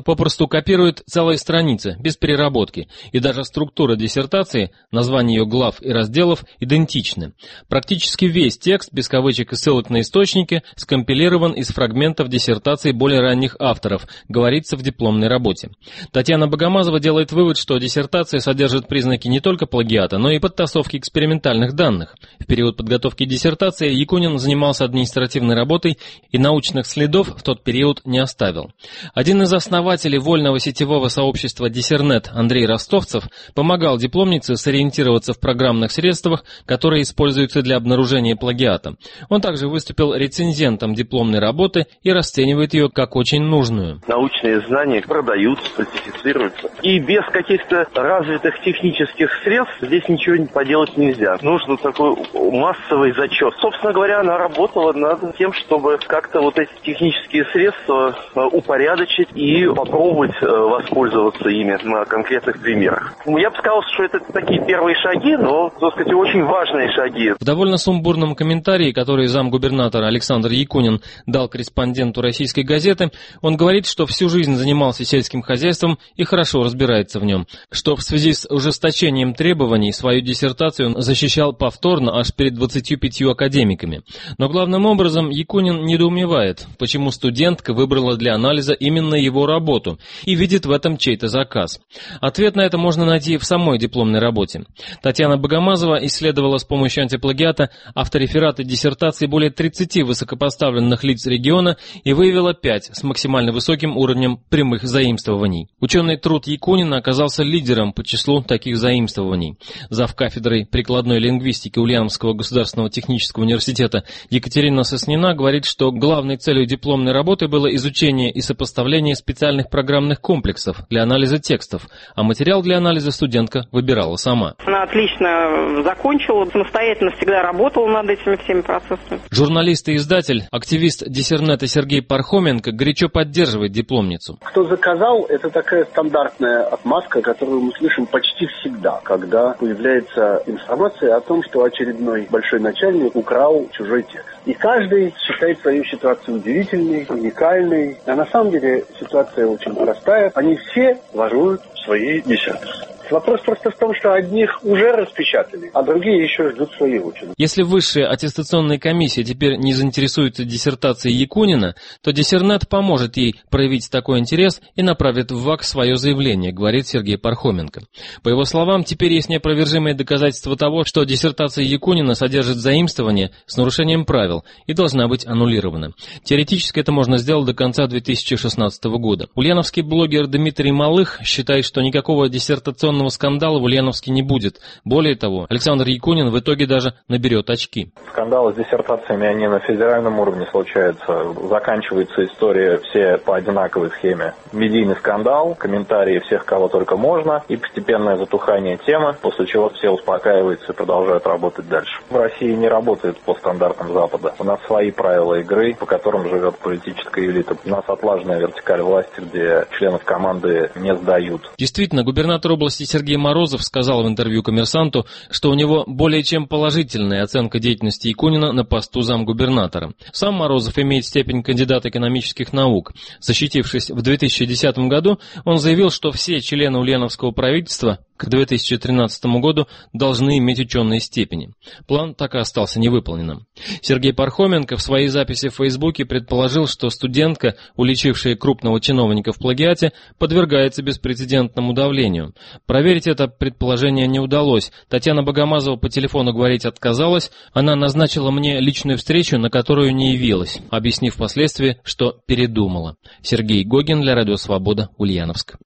попросту копирует целые страницы, без переработки, и даже структура диссертации, названия ее глав и разделов идентичны. Практически весь текст, без кавычек и ссылок на источники, скомпилирован из фрагментов диссертаций более ранних авторов, говорится в дипломной работе. Татьяна Богомазова делает вывод, что диссертация содержит признаки не только плагиата, но и подтасовки экспериментальных данных. В период подготовки диссертации Якунин занимался административной работой и научных следов в тот период не оставил. Один из основателей вольного сетевого сообщества Диссернет Андрей Ростовцев помогал дипломнице сориентироваться в программных средствах, которые используются для обнаружения плагиата. Он также выступил рецензентом дипломной работы и расценивает ее как очень нужную. Научные знания продаются, фальсифицируются. И без каких-то развитых технических средств здесь ничего поделать нельзя. Нужен такой массовый зачет. Собственно говоря, она работала над тем, чтобы как-то вот эти технические средства упорядочить и попробовать воспользоваться ими на конкретных примерах. Я бы сказал, что это такие первые шаги, но, так сказать, очень важные шаги. В довольно сумбурном комментарии, который замгубернатора Александр Якунин дал корреспонденту «Российской газеты», он говорит, что всю жизнь занимался сельским хозяйством и хорошо разбирается в нем, что в связи с ужесточением требований свою диссертацию он защищал повторно аж перед 25 академиками. Но главным образом Якунин недоумевает, почему студентка выбрала для анализа именно его работу и видит в этом чей-то заказ. Ответ на это можно найти в самой дипломной работе. Татьяна Богомазова исследовала с помощью антиплагиата авторефераты диссертаций более 30 высокопоставленных лиц региона и выявила 5 с максимально высоким уровнем прямых заимствований. Ученый труд Якунина оказался лидером по числу таких заимствований. Завкафедрой прикладной лингвистики Ульяновского государственного технического университета Екатерина Соснина говорит, что главной целью дипломной работы было изучение и сопоставление специальных программных комплексов для анализа текстов, а материал для анализа студентка выбирала сама. Она отлично закончила, самостоятельно всегда работала над этими всеми процессами. Журналист и издатель, активист Диссернета Сергей Пархоменко горячо поддерживает дипломницу. Кто заказал, это такая стандартная отмазка, которую мы слышим почти всегда, когда появляется информация о том, что очередной большой начальник украл чужой текст. И каждый считает свою ситуацию удивительной, уникальной. А на самом деле ситуация очень простая. Они все воруют свои диссертации. Вопрос просто в том, что одних уже распечатали, а другие еще ждут своей очереди. Если высшая аттестационная комиссия теперь не заинтересуется диссертацией Якунина, то Диссернет поможет ей проявить такой интерес и направит в ВАК свое заявление, говорит Сергей Пархоменко. По его словам, теперь есть неопровержимые доказательства того, что диссертация Якунина содержит заимствование с нарушением правил и должна быть аннулирована. Теоретически это можно сделать до конца 2016 года. Ульяновский блогер Дмитрий Малых считает, что никакого диссертационного скандала в Ульяновске не будет. Более того, Александр Якунин в итоге даже наберет очки. Скандалы с диссертациями, они на федеральном уровне случаются. Заканчивается история все по одинаковой схеме. Медийный скандал, комментарии всех, кого только можно, и постепенное затухание темы, после чего все успокаиваются и продолжают работать дальше. В России не работает по стандартам Запада. У нас свои правила игры, по которым живет политическая элита. У нас отлаженная вертикаль власти, где членов команды не сдают. Действительно, губернатор области Сергей Морозов сказал в интервью «Коммерсанту», что у него более чем положительная оценка деятельности Якунина на посту замгубернатора. Сам Морозов имеет степень кандидата экономических наук. Защитившись в 2010 году, он заявил, что все члены ульяновского правительства к 2013 году должны иметь ученые степени. План так и остался невыполненным. Сергей Пархоменко в своей записи в Фейсбуке предположил, что студентка, уличившая крупного чиновника в плагиате, подвергается беспрецедентному давлению. Проверить это предположение не удалось. Татьяна Богомазова по телефону говорить отказалась. Она назначила мне личную встречу, на которую не явилась, объяснив впоследствии, что передумала. Сергей Гогин для Радио Свобода, Ульяновск.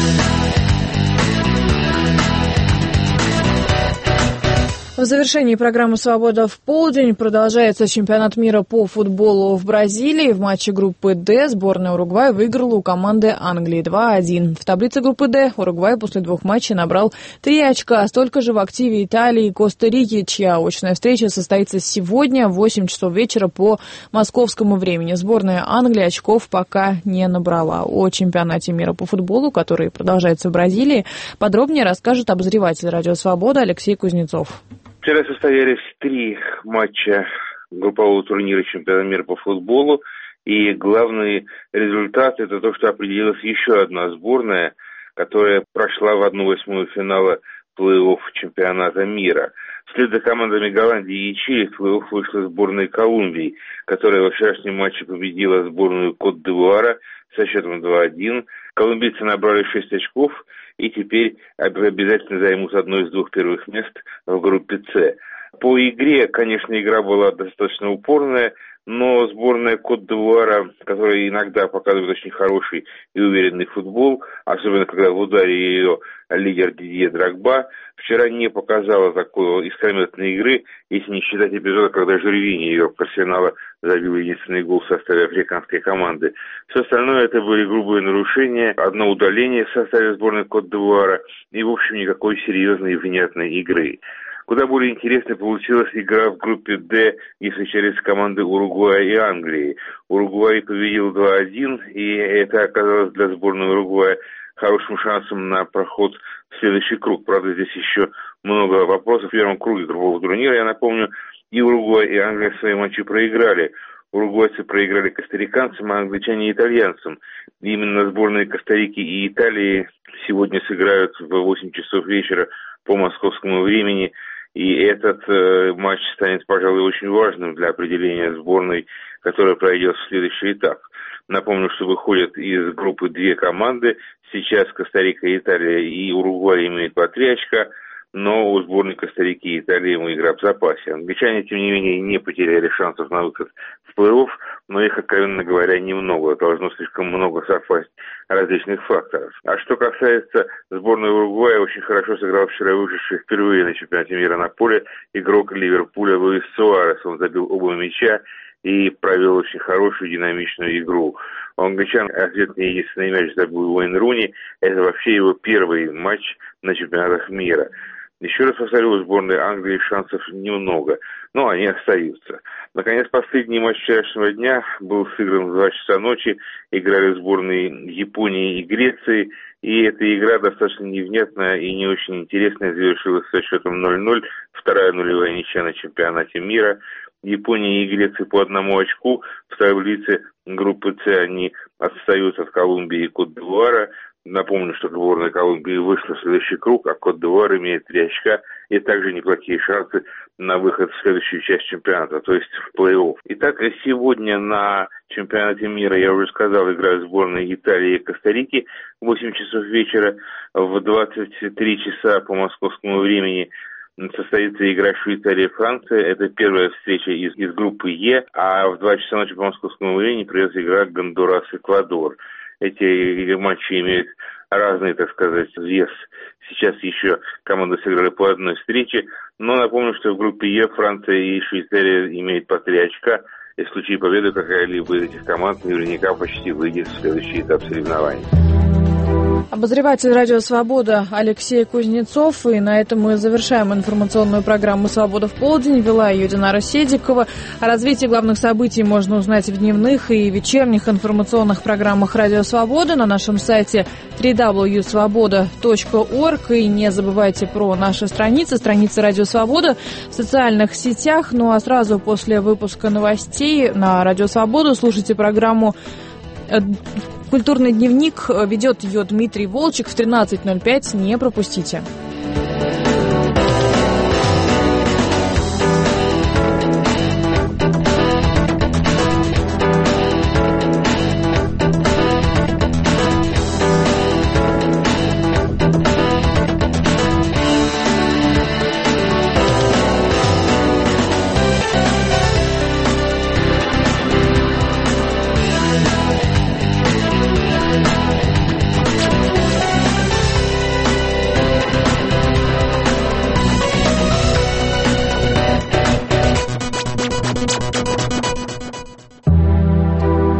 В завершении программы «Свобода в полдень» продолжается чемпионат мира по футболу в Бразилии. В матче группы «Д» сборная Уругвая выиграла у команды Англии 2-1. В таблице группы «Д» Уругвай после 2 матчей набрал 3 очка. Столько же в активе Италии и Коста-Рики, чья очная встреча состоится сегодня в 8 часов вечера по московскому времени. Сборная Англии очков пока не набрала. О чемпионате мира по футболу, который продолжается в Бразилии, подробнее расскажет обозреватель «Радио Свобода» Алексей Кузнецов. Вчера состоялись 3 матча группового турнира чемпионата мира по футболу. И главный результат – это то, что определилась еще одна сборная, которая прошла в 1/8 финала плей-офф чемпионата мира. Вслед за командами Голландии и Чили в плей-офф вышла сборная Колумбии, которая во вчерашнем матче победила сборную Кот-д'Ивуара со счетом 2-1. Колумбийцы набрали 6 очков и теперь обязательно займут одно из 2 первых мест в группе «С». По игре, конечно, игра была достаточно упорная, но сборная Кот-д'Ивуара, которая иногда показывает очень хороший и уверенный футбол, особенно когда в ударе ее лидер Дидье Дрогба, вчера не показала такой искрометной игры, если не считать эпизода, когда Жервини, игрок Арсенала, забил единственный гол в составе африканской команды. Все остальное это были грубые нарушения, одно удаление в составе сборной Кот-д'Ивуара и, в общем, никакой серьезной и внятной игры. Куда более интересной получилась игра в группе «Д», где встречались команды Уругвая и Англии. Уругвай победил 2-1, и это оказалось для сборной Уругвая хорошим шансом на проход в следующий круг. Правда, здесь еще много вопросов. В первом круге группового турнира, я напомню, и Уругвай, и Англия свои матчи проиграли. Уругвайцы проиграли костариканцам, а англичане итальянцам. Именно сборные Коста-Рики и Италии сегодня сыграют в 8 часов вечера по московскому времени. И этот матч станет, пожалуй, очень важным для определения сборной, которая пройдет в следующий этап. Напомню, что выходят из группы 2 команды. Сейчас Коста-Рика и Италия, и Уругвай имеют по 3 очка, но у сборной Коста-Рики и Италии игра в запасе. Англичане, тем не менее, не потеряли шансов на выход в плей-офф, но их, откровенно говоря, немного. Должно слишком много совпасть различных факторов. А что касается сборной Уругвая, очень хорошо сыграл вчера вышедший впервые на чемпионате мира на поле игрок Ливерпуля Луис Суарес. Он забил оба мяча и провел очень хорошую динамичную игру. У англичан ответный единственный мяч забил Уэйн Руни. Это вообще его первый матч на чемпионатах мира. Еще раз повторю, у сборной Англии шансов немного, но они остаются. Наконец, последний матч вчерашнего дня был сыгран в 2 часа ночи. Играли сборные Японии и Греции. И эта игра достаточно невнятная и не очень интересная. Завершилась со счетом 0-0. Вторая нулевая ничья на чемпионате мира. Япония и Греция по 1 очку. В таблице группы С они отстают от Колумбии и Кот-д'Ивуара. Напомню, что сборная Колумбии вышла в следующий круг, а Кот-д'Ивуар имеет 3 очка и также неплохие шансы на выход в следующую часть чемпионата, то есть в плей-офф. Итак, сегодня на чемпионате мира, я уже сказал, играют сборные Италии и Коста-Рики в 8 часов вечера. В 23 часа по московскому времени состоится игра Швейцария-Франция. Это первая встреча из группы Е, а в 2 часа ночи по московскому времени придется игра Гондурас-Эквадор. Эти матчи имеют разный, так сказать, вес. Сейчас еще команды сыграли по 1 встрече, но напомню, что в группе Е Франция и Швейцария имеют по 3 очка, и в случае победы какая-либо из этих команд наверняка почти выйдет в следующий этап соревнований. Обозреватель «Радио Свобода» Алексей Кузнецов. И на этом мы завершаем информационную программу «Свобода в полдень». Вела ее Динара Седикова. О развитии главных событий можно узнать в дневных и вечерних информационных программах «Радио Свобода» на нашем сайте www.svoboda.org. И не забывайте про наши страницы «Радио Свобода» в социальных сетях. Ну а сразу после выпуска новостей на «Радио Свобода» слушайте программу «Культурный дневник». Ведет ее Дмитрий Волчек в 13:05. Не пропустите.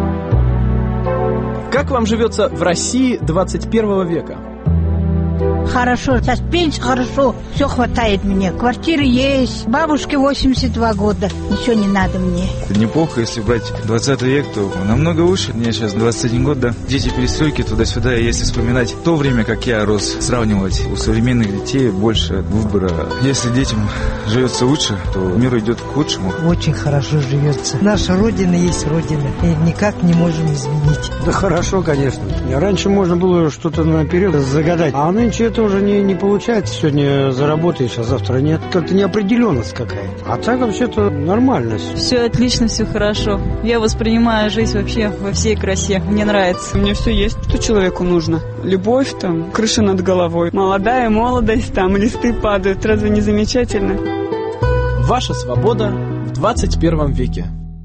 Как вам живется в России 21 века? хорошо. Сейчас пенсия хорошо, все хватает мне. Квартира есть, бабушке 82 года. Ничего не надо мне. Неплохо, если брать 20 век, то намного лучше. Мне сейчас 21 год, да. Дети перестройки туда-сюда. И если вспоминать то время, как я рос, сравнивать, у современных детей больше выбора. Если детям живется лучше, то мир идет к лучшему. Очень хорошо живется. Наша Родина есть Родина. И никак не можем изменить. Да хорошо, конечно. Раньше можно было что-то наперед загадать. А нынче это уже не получается. Сегодня заработаешь, а завтра нет. Как-то неопределенность какая-то. А так вообще-то нормально. Все отлично, все хорошо. Я воспринимаю жизнь вообще во всей красе. Мне нравится. У меня все есть, что человеку нужно. Любовь, там, крыша над головой. Молодая молодость, там, листы падают. Разве не замечательно? Ваша свобода в 21 веке.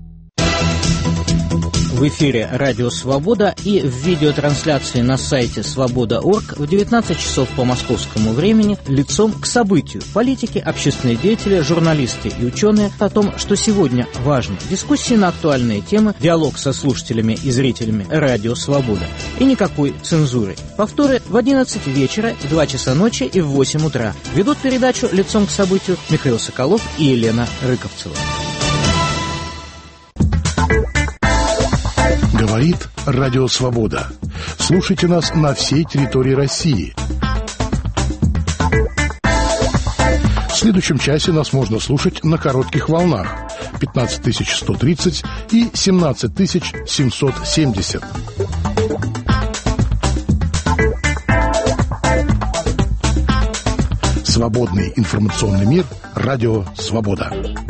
В эфире «Радио Свобода» и в видеотрансляции на сайте свобода.орг в 19 часов по московскому времени лицом к событию. Политики, общественные деятели, журналисты и ученые о том, что сегодня важно. Дискуссии на актуальные темы, диалог со слушателями и зрителями «Радио Свобода». И никакой цензуры. Повторы в 11 вечера, в 2 часа ночи и в 8 утра. Ведут передачу лицом к событию Михаил Соколов и Елена Рыковцева. Говорит Радио Свобода. Слушайте нас на всей территории России. В следующем часе нас можно слушать на коротких волнах 15130 и 17770. Свободный информационный мир. Радио Свобода.